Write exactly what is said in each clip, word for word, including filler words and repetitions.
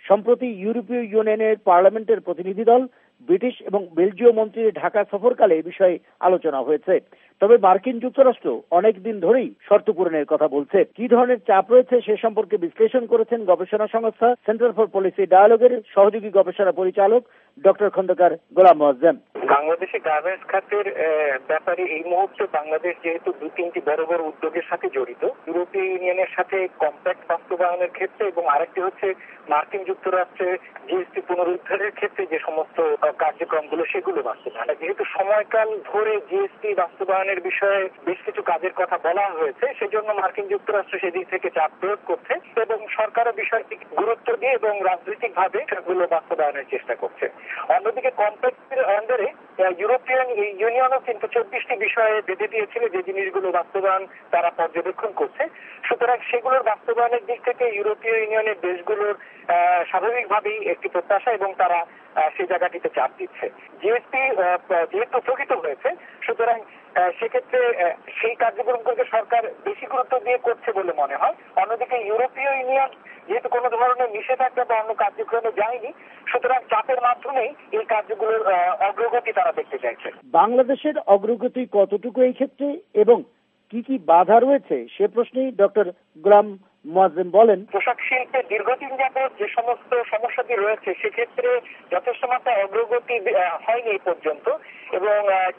সম্প্রতি ইউরোপীয় ইউনিয়নের পার্লামেন্টের প্রতিনিধি দল, ব্রিটিশ এবং বেলজীয় মন্ত্রীর ঢাকা সফরকালে এ বিষয়ে আলোচনা হয়েছে। তবে মার্কিন যুক্তরাষ্ট্র অনেকদিন ধরেই শর্ত পূরণের কথা বলছে। কি ধরনের চাপ রয়েছে সে সম্পর্কে বিশ্লেষণ করেছেন গবেষণা সংস্থা সেন্টার ফর পলিসি ডায়ালগের সহযোগী গবেষণা পরিচালক ডক্টর খন্দকার গোলাম মোয়াজ্জেম। বাংলাদেশে গার্মেন্টস খাতের ব্যাপারে এই মুহূর্তে বাংলাদেশ যেহেতু দু তিনটি বড় বড় উদ্যোগের সাথে জড়িত, ইউরোপীয় ইউনিয়নের সাথে কম্প্যাক্ট বাস্তবায়নের ক্ষেত্রে এবং আরেকটি হচ্ছে মার্কিন যুক্তরাষ্ট্রের জিএসটি পুনরুদ্ধারের ক্ষেত্রে যে সমস্ত কার্যক্রমগুলো সেগুলো বাস্তবায়ন। যেহেতু সময়কাল ধরে জিএসটি বাস্তবায়নের বিষয়ে বেশ কিছু কাজের কথা বলা হয়েছে, সেজন্য মার্কিন যুক্তরাষ্ট্র সেদিক থেকে চাপ প্রয়োগ করছে এবং সরকারও বিষয়টি গুরুত্ব দিয়ে এবং রাজনৈতিকভাবে সেগুলো বাস্তবায়নের চেষ্টা করছে। অন্যদিকে কম্প্যাক্টের আন্ডারে ইউরোপিয়ান ইউনিয়নও কিন্তু চব্বিশটি বিষয়ে বেঁধে দিয়েছিল যে জিনিসগুলো বাস্তবায়ন তারা পর্যবেক্ষণ করছে। সুতরাং সেগুলোর বাস্তবায়নের দিক থেকে ইউরোপীয় ইউনিয়নের দেশগুলোর স্বাভাবিকভাবেই একটি প্রত্যাশা এবং তারা সেই জায়গাটিতে চাপ দিচ্ছে। জিএসটি যেহেতু স্থগিত হয়েছে, সুতরাং সেক্ষেত্রে সেই কার্যক্রমগুলোকে সরকার বেশি গুরুত্ব দিয়ে করছে বলে মনে হয়। অন্যদিকে ইউরোপীয় ইউনিয়ন যেহেতু কোনো ধরনের নিষেধাজ্ঞা বা অন্য কার্যক্রমে যায়নি, সুতরাং চাপের মাধ্যমেই এই কার্যগুলোর অগ্রগতি তারা দেখতে চাইছে। বাংলাদেশের অগ্রগতি কতটুকু এই ক্ষেত্রে এবং কি কি বাধা রয়েছে সে প্রশ্নেই ডক্টর গোলাম মোয়াজ্জেম বলেন, পোশাক শিল্পে দীর্ঘদিন যাবৎ যে সমস্ত সমস্যাটি রয়েছে সেক্ষেত্রে যথেষ্ট মাত্রা অগ্রগতি হয়নি এই পর্যন্ত এবং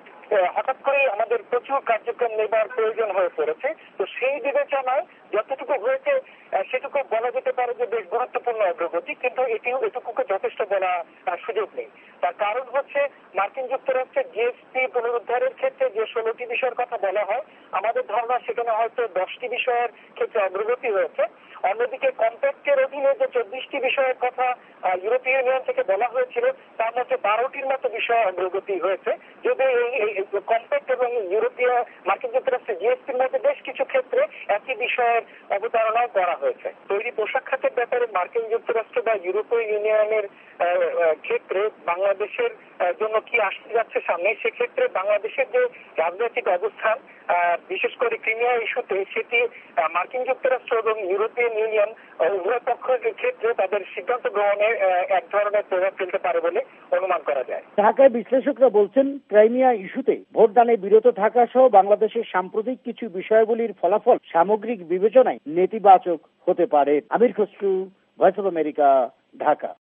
হঠাৎ করে আমাদের প্রচুর কার্যক্রম নেবার প্রয়োজন হয়ে পড়েছে। তো সেই বিবেচনায় যতটুকু হয়েছে সেটুকু বলা যেতে পারে যে বেশ গুরুত্বপূর্ণ অগ্রগতি, কিন্তু এটিও এটুকুকে যথেষ্ট বলা সুযোগ নেই। তার কারণ হচ্ছে মার্কিন যুক্তরাষ্ট্রের জিএসটি পুনরুদ্ধারের ক্ষেত্রে যে ষোলোটি বিষয়ের কথা বলা হয়, আমাদের ধারণা সেখানে হয়তো দশটি বিষয়ের ক্ষেত্রে অগ্রগতি হয়েছে। অন্যদিকে কম্প্যাক্টের অধীনে যে চব্বিশটি বিষয়ের কথা ইউরোপীয় ইউনিয়ন থেকে বলা হয়েছিল তার মধ্যে বারোটির মতো বিষয়ে অগ্রগতি হয়েছে। যদি এই কম্প্যাক্ট এবং ইউরোপীয় মার্কিন যুক্তরাষ্ট্রের জিএসটির মধ্যে বেশ কিছু ক্ষেত্রে একই বিষয়ের অবতারণাও করা হয়েছে। তৈরি পোশাক খাতের ব্যাপারে মার্কিন যুক্তরাষ্ট্র বা ইউরোপীয় ইউনিয়নের ক্ষেত্রে বাংলাদেশের জন্য কি আসতে যাচ্ছে সামনে, সেক্ষেত্রে বাংলাদেশের যে রাজনৈতিক অবস্থান বিশেষ করে ক্রিমিয়া ইস্যুতে সেটি মার্কিন যুক্তরাষ্ট্র এবং ইউরোপিয়ান ইউনিয়ন উভয় পক্ষের ক্ষেত্রে তাদের সিদ্ধান্ত গ্রহণে এক ধরনের প্রভাব ফেলতে পারে বলে অনুমান করা যায়। ঢাকায় বিশ্লেষকরা বলছেন ক্রাইমিয়া ইস্যুতে ভোটদানে বিরত থাকা সহ বাংলাদেশের সাম্প্রতিক কিছু বিষয়াবলীর ফলাফল সামগ্রিক বিবেচনায় নেতিবাচক হতে পারে। Amir Khasru, Voice of America, Dhaka.